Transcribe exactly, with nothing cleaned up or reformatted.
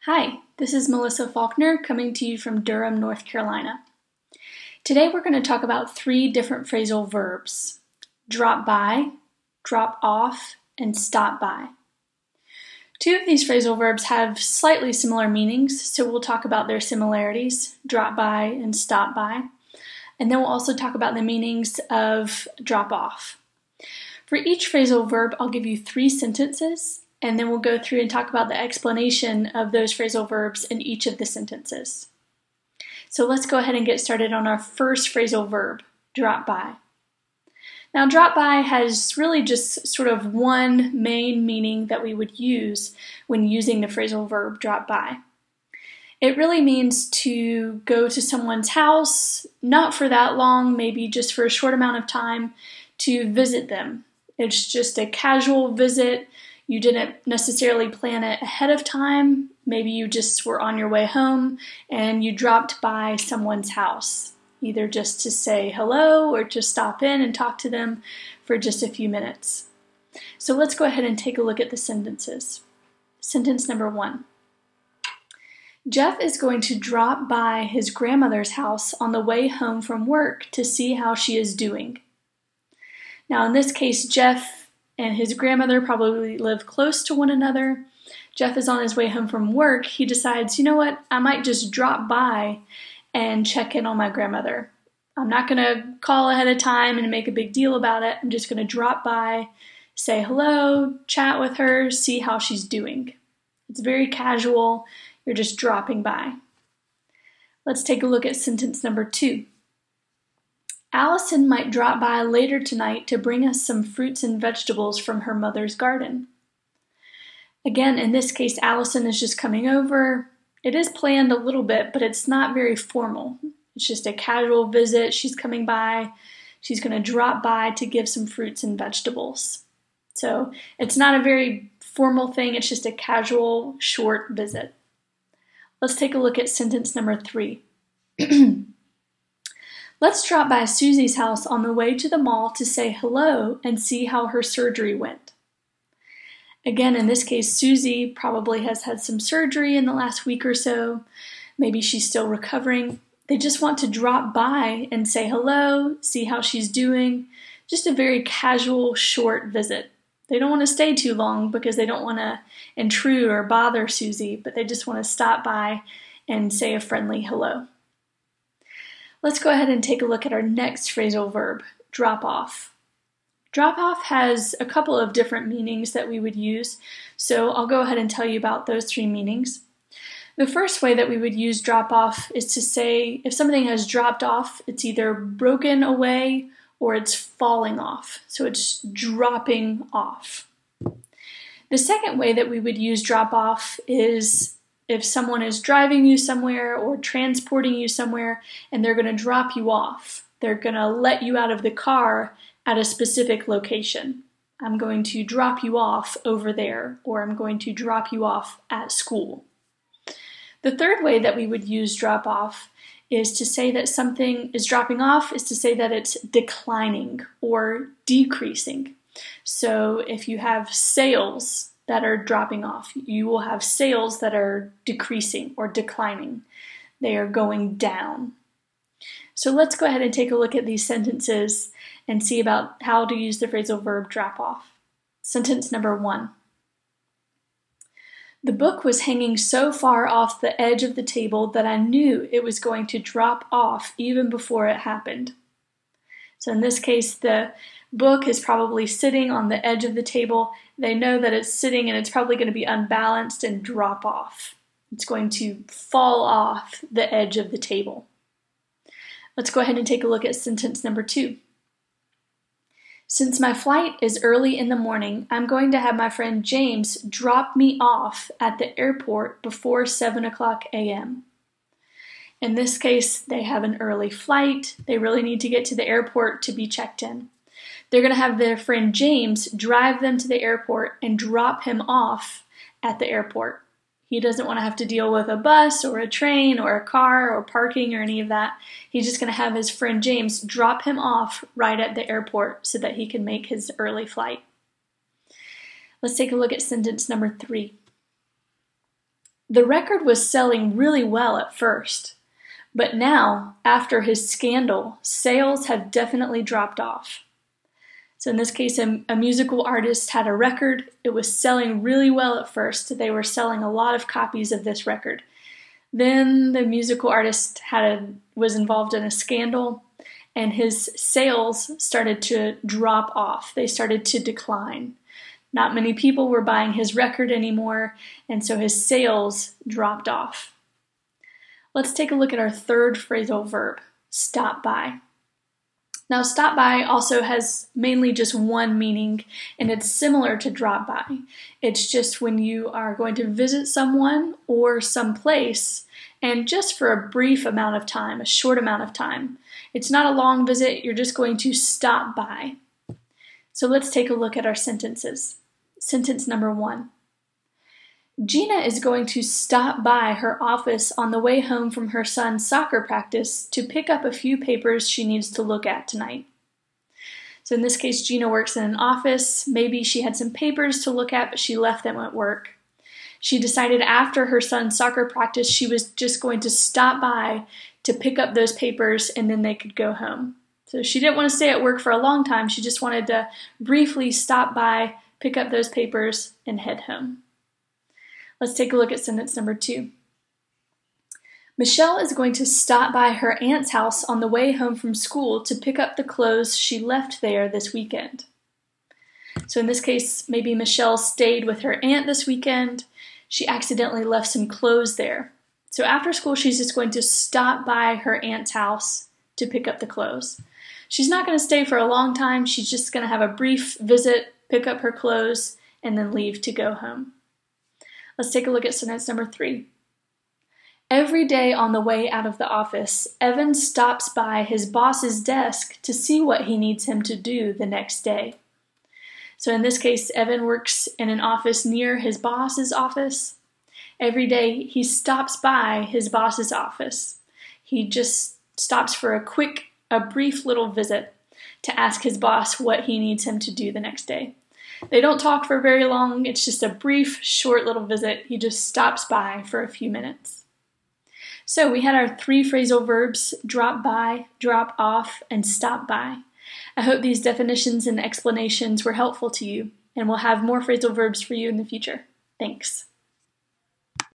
Hi, this is Melissa Faulkner coming to you from Durham, North Carolina. Today we're going to talk about three different phrasal verbs: drop by, drop off, and stop by. Two of these phrasal verbs have slightly similar meanings, so we'll talk about their similarities, drop by and stop by, and then we'll also talk about the meanings of drop off. For each phrasal verb, I'll give you three sentences, and then we'll go through and talk about the explanation of those phrasal verbs in each of the sentences. So let's go ahead and get started on our first phrasal verb, drop by. Now, drop by has really just sort of one main meaning that we would use when using the phrasal verb drop by. It really means to go to someone's house, not for that long, maybe just for a short amount of time, to visit them. It's just a casual visit. You didn't necessarily plan it ahead of time. Maybe you just were on your way home and you dropped by someone's house, either just to say hello or to stop in and talk to them for just a few minutes. So let's go ahead and take a look at the sentences. Sentence number one. Jeff is going to drop by his grandmother's house on the way home from work to see how she is doing. Now, in this case, Jeff and his grandmother probably live close to one another. Jeff is on his way home from work. He decides, you know what, I might just drop by and check in on my grandmother. I'm not going to call ahead of time and make a big deal about it. I'm just going to drop by, say hello, chat with her, see how she's doing. It's very casual. You're just dropping by. Let's take a look at sentence number two. Allison might drop by later tonight to bring us some fruits and vegetables from her mother's garden. Again, in this case, Allison is just coming over. It is planned a little bit, but it's not very formal. It's just a casual visit. She's coming by. She's going to drop by to give some fruits and vegetables. So it's not a very formal thing. It's just a casual, short visit. Let's take a look at sentence number three. Let's drop by Susie's house on the way to the mall to say hello and see how her surgery went. Again, in this case, Susie probably has had some surgery in the last week or so. Maybe she's still recovering. They just want to drop by and say hello, see how she's doing. Just a very casual, short visit. They don't want to stay too long because they don't want to intrude or bother Susie, but they just want to stop by and say a friendly hello. Let's go ahead and take a look at our next phrasal verb, drop off. Drop off has a couple of different meanings that we would use, so I'll go ahead and tell you about those three meanings. The first way that we would use drop off is to say if something has dropped off, it's either broken away or it's falling off, so it's dropping off. The second way that we would use drop off is if someone is driving you somewhere or transporting you somewhere and they're going to drop you off. They're going to let you out of the car at a specific location. I'm going to drop you off over there, or I'm going to drop you off at school. The third way that we would use drop off is to say that something is dropping off, is to say that it's declining or decreasing. So if you have sales that are dropping off, you will have sales that are decreasing or declining. They are going down. So let's go ahead and take a look at these sentences and see about how to use the phrasal verb drop off. Sentence number one. The book was hanging so far off the edge of the table that I knew it was going to drop off even before it happened. So in this case, the book is probably sitting on the edge of the table. They know that it's sitting and it's probably going to be unbalanced and drop off. It's going to fall off the edge of the table. Let's go ahead and take a look at sentence number two. Since my flight is early in the morning, I'm going to have my friend James drop me off at the airport before seven o'clock a m In this case, they have an early flight. They really need to get to the airport to be checked in. They're going to have their friend James drive them to the airport and drop him off at the airport. He doesn't want to have to deal with a bus or a train or a car or parking or any of that. He's just going to have his friend James drop him off right at the airport so that he can make his early flight. Let's take a look at sentence number three. The record was selling really well at first, but now, after his scandal, sales have definitely dropped off. So in this case, a, a musical artist had a record. It was selling really well at first. They were selling a lot of copies of this record. Then the musical artist had a, was involved in a scandal, and his sales started to drop off. They started to decline. Not many people were buying his record anymore, and so his sales dropped off. Let's take a look at our third phrasal verb, stop by. Now, stop by also has mainly just one meaning, and it's similar to drop by. It's just when you are going to visit someone or someplace, and just for a brief amount of time, a short amount of time. It's not a long visit, you're just going to stop by. So let's take a look at our sentences. Sentence number one. Gina is going to stop by her office on the way home from her son's soccer practice to pick up a few papers she needs to look at tonight. So in this case, Gina works in an office. Maybe she had some papers to look at, but she left them at work. She decided after her son's soccer practice, she was just going to stop by to pick up those papers and then they could go home. So she didn't want to stay at work for a long time. She just wanted to briefly stop by, pick up those papers, and head home. Let's take a look at sentence number two. Michelle is going to stop by her aunt's house on the way home from school to pick up the clothes she left there this weekend. So in this case, maybe Michelle stayed with her aunt this weekend. She accidentally left some clothes there. So after school, she's just going to stop by her aunt's house to pick up the clothes. She's not going to stay for a long time. She's just going to have a brief visit, pick up her clothes, and then leave to go home. Let's take a look at sentence number three. Every day on the way out of the office, Evan stops by his boss's desk to see what he needs him to do the next day. So in this case, Evan works in an office near his boss's office. Every day he stops by his boss's office. He just stops for a quick, a brief little visit to ask his boss what he needs him to do the next day. They don't talk for very long. It's just a brief, short little visit. He just stops by for a few minutes. So we had our three phrasal verbs, drop by, drop off, and stop by. I hope these definitions and explanations were helpful to you, and we'll have more phrasal verbs for you in the future. Thanks.